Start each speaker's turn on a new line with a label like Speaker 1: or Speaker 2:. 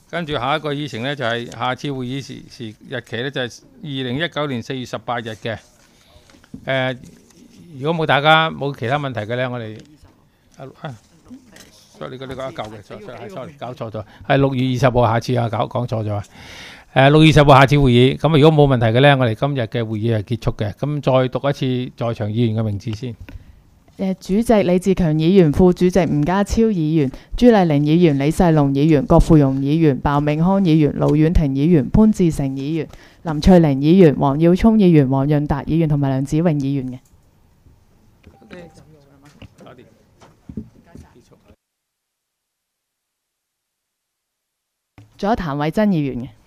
Speaker 1: 跟住下一個議程呢，就係下次會議日期呢，就係2019年4月18日嘅。如果冇大家冇其他問題嘅呢，我哋所以呢個一舊嘅，sorry 搞錯咗，係6月20號下次啊，講錯咗。6月20號下次會議，咁如果冇問題嘅呢，我哋今日嘅會議係結束嘅。咁再讀一次在場議員嘅名字先。
Speaker 2: 主席李志強議員，副主席吳家超議員，朱麗玲議員，李世龍議員，郭富榮議員，鮑明康議員，盧婉婷議員，潘志成議員，林翠玲議員，黃耀聰議員，黃潤達議員同埋梁子穎議員嘅。仲有譚偉珍議員嘅。